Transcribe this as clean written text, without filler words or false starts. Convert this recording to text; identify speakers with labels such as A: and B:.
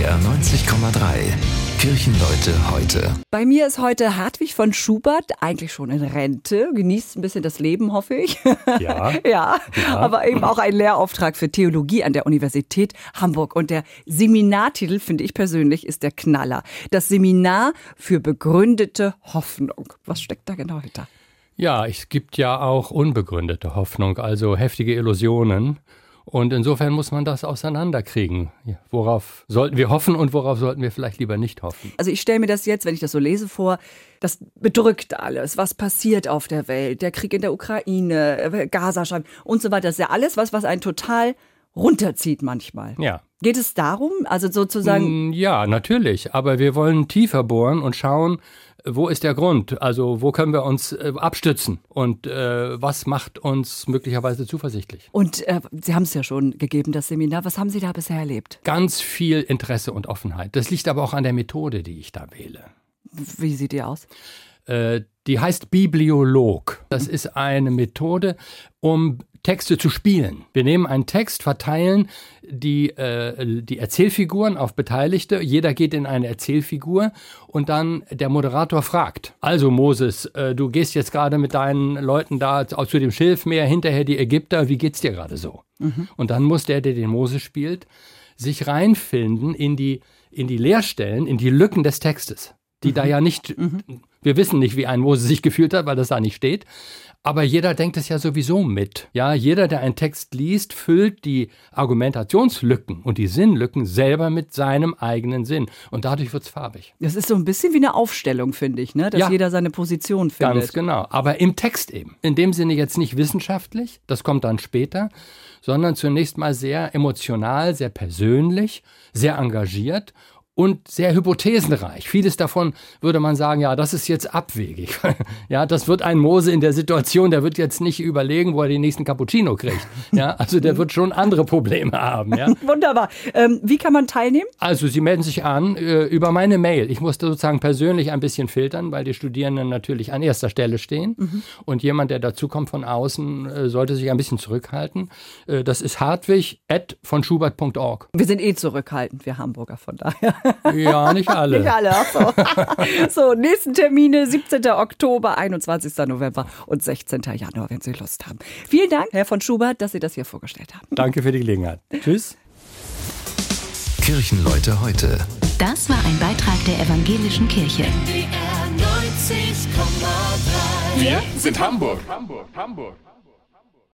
A: NDR 90,3. Kirchenleute heute.
B: Bei mir ist heute Hartwig von Schubert, eigentlich schon in Rente, genießt ein bisschen das Leben, hoffe ich.
C: Ja.
B: Ja, aber eben auch ein Lehrauftrag für Theologie an der Universität Hamburg. Und der Seminartitel, finde ich persönlich, ist der Knaller. Das Seminar für begründete Hoffnung. Was steckt da genau hinter?
C: Ja, es gibt ja auch unbegründete Hoffnung, also heftige Illusionen. Und insofern muss man das auseinanderkriegen. Worauf sollten wir hoffen und worauf sollten wir vielleicht lieber nicht hoffen?
B: Also ich stelle mir das jetzt, wenn ich das so lese, vor, das bedrückt alles. Was passiert auf der Welt? Der Krieg in der Ukraine, Gazastreifen und so weiter. Das ist ja alles, was einen total runterzieht manchmal.
C: Ja.
B: Geht es darum, also sozusagen?
C: Ja, natürlich. Aber wir wollen tiefer bohren und schauen, wo ist der Grund? Also wo können wir uns abstützen? Und was macht uns möglicherweise zuversichtlich?
B: Und Sie haben es ja schon gegeben, das Seminar. Was haben Sie da bisher erlebt?
C: Ganz viel Interesse und Offenheit. Das liegt aber auch an der Methode, die ich da wähle.
B: Wie sieht die aus?
C: Die heißt Bibliolog. Das ist eine Methode, um Texte zu spielen. Wir nehmen einen Text, verteilen die Erzählfiguren auf Beteiligte. Jeder geht in eine Erzählfigur und dann der Moderator fragt. Also Moses, du gehst jetzt gerade mit deinen Leuten da zu dem Schilfmeer, hinterher die Ägypter. Wie geht's dir gerade so? Mhm. Und dann muss der den Moses spielt, sich reinfinden in die Leerstellen, in die Lücken des Textes, die da ja nicht... Wir wissen nicht, wie ein Mose sich gefühlt hat, weil das da nicht steht. Aber jeder denkt es ja sowieso mit. Ja, jeder, der einen Text liest, füllt die Argumentationslücken und die Sinnlücken selber mit seinem eigenen Sinn. Und dadurch wird's farbig.
B: Das ist so ein bisschen wie eine Aufstellung, finde ich, ne? Dass jeder seine Position findet.
C: Ganz genau. Aber im Text eben. In dem Sinne jetzt nicht wissenschaftlich, das kommt dann später, sondern zunächst mal sehr emotional, sehr persönlich, sehr engagiert und sehr hypothesenreich. Vieles davon würde man sagen, ja, das ist jetzt abwegig. Ja, das wird ein Mose in der Situation, der wird jetzt nicht überlegen, wo er den nächsten Cappuccino kriegt. Ja, also der wird schon andere Probleme haben. Ja.
B: Wunderbar. Wie kann man teilnehmen?
C: Also Sie melden sich an über meine Mail. Ich musste sozusagen persönlich ein bisschen filtern, weil die Studierenden natürlich an erster Stelle stehen. Mhm. Und jemand, der dazukommt von außen, sollte sich ein bisschen zurückhalten. Das ist hartwig@vonschubert.org.
B: Wir sind zurückhaltend, wir Hamburger, von daher.
C: Ja, nicht alle.
B: Nicht alle, ach so. So, nächsten Termine, 17. Oktober, 21. November und 16. Januar, wenn Sie Lust haben. Vielen Dank, Herr von Schubert, dass Sie das hier vorgestellt haben.
C: Danke für die Gelegenheit. Tschüss.
A: Kirchenleute heute.
D: Das war ein Beitrag der Evangelischen Kirche.
E: NDR 90,3.
F: Wir sind Hamburg.